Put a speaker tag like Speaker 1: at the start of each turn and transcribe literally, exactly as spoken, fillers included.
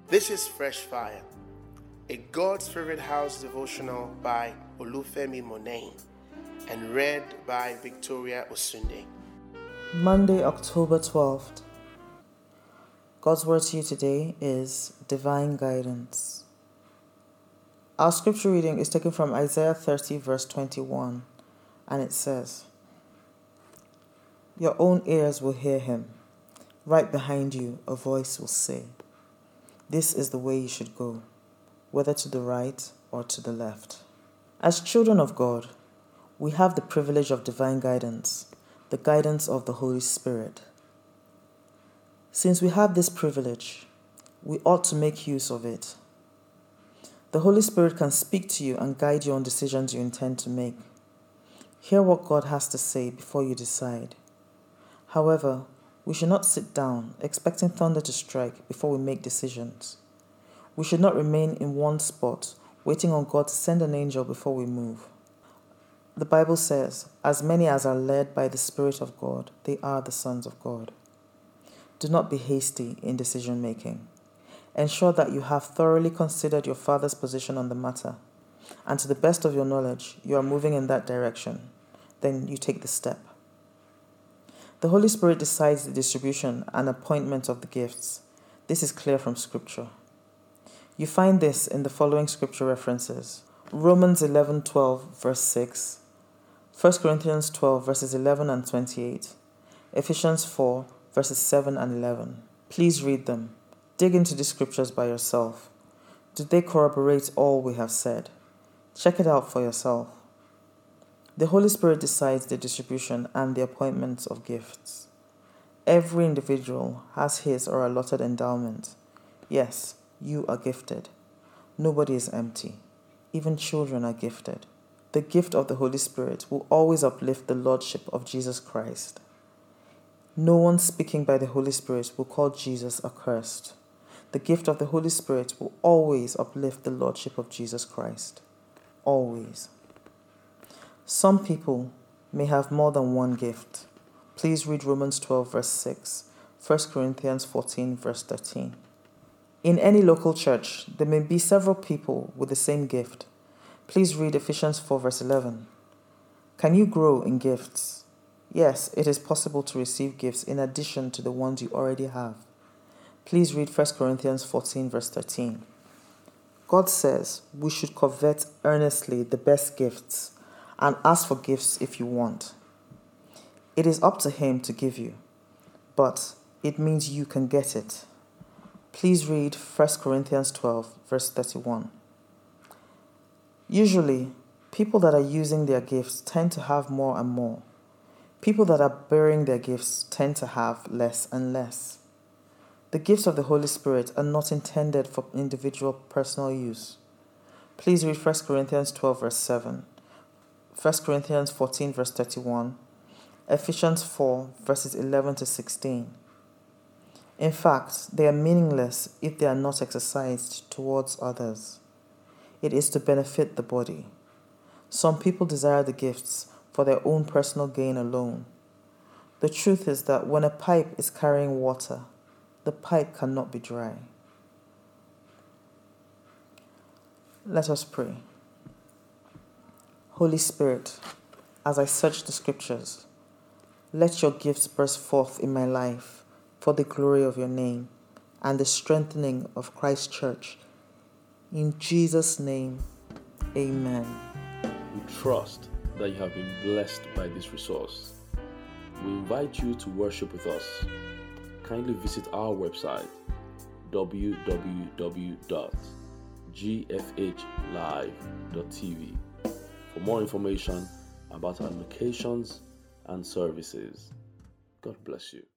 Speaker 1: This is Fresh Fire, a God's Favorite House devotional by Olufemi Monain and read by Victoria Osunde.
Speaker 2: Monday, October twelfth. God's word to you today is divine guidance. Our scripture reading is taken from Isaiah thirty, verse twenty-one, and it says, "Your own ears will hear him. Right behind you, a voice will say, 'This is the way you should go, whether to the right or to the left.'" As children of God, we have the privilege of divine guidance, the guidance of the Holy Spirit. Since we have this privilege, we ought to make use of it. The Holy Spirit can speak to you and guide you on decisions you intend to make. Hear what God has to say before you decide. However, we should not sit down expecting thunder to strike before we make decisions. We should not remain in one spot waiting on God to send an angel before we move. The Bible says, "As many as are led by the Spirit of God, they are the sons of God." Do not be hasty in decision making. Ensure that you have thoroughly considered your Father's position on the matter, and to the best of your knowledge, you are moving in that direction. Then you take the step. The Holy Spirit decides the distribution and appointment of the gifts. This is clear from Scripture. You find this in the following Scripture references: Romans eleven twelve, verse six, First Corinthians twelve, verses eleven and twenty-eight, Ephesians four, verses seven and eleven. Please read them. Dig into the Scriptures by yourself. Do they corroborate all we have said? Check it out for yourself. The Holy Spirit decides the distribution and the appointments of gifts. Every individual has his or allotted endowment. Yes, you are gifted. Nobody is empty. Even children are gifted. The gift of the Holy Spirit will always uplift the Lordship of Jesus Christ. No one speaking by the Holy Spirit will call Jesus accursed. The gift of the Holy Spirit will always uplift the Lordship of Jesus Christ. Always. Some people may have more than one gift. Please read Romans twelve, verse six, First Corinthians fourteen, verse thirteen. In any local church, there may be several people with the same gift. Please read Ephesians four, verse eleven. Can you grow in gifts? Yes, it is possible to receive gifts in addition to the ones you already have. Please read First Corinthians fourteen, verse thirteen. God says we should covet earnestly the best gifts and ask for gifts if you want. It is up to Him to give you, but it means you can get it. Please read First Corinthians twelve, verse thirty-one. Usually, people that are using their gifts tend to have more and more. People that are bearing their gifts tend to have less and less. The gifts of the Holy Spirit are not intended for individual personal use. Please read First Corinthians twelve, verse seven, First Corinthians fourteen, verse thirty-one, Ephesians four, verses eleven to sixteen. In fact, they are meaningless if they are not exercised towards others. It is to benefit the body. Some people desire the gifts for their own personal gain alone. The truth is that when a pipe is carrying water, the pipe cannot be dry. Let us pray. Holy Spirit, as I search the Scriptures, let your gifts burst forth in my life for the glory of your name and the strengthening of Christ's church. In Jesus' name, amen.
Speaker 3: We trust that you have been blessed by this resource. We invite you to worship with us. Kindly visit our website, w w w dot g f h live dot t v, for more information about our locations and services. God bless you.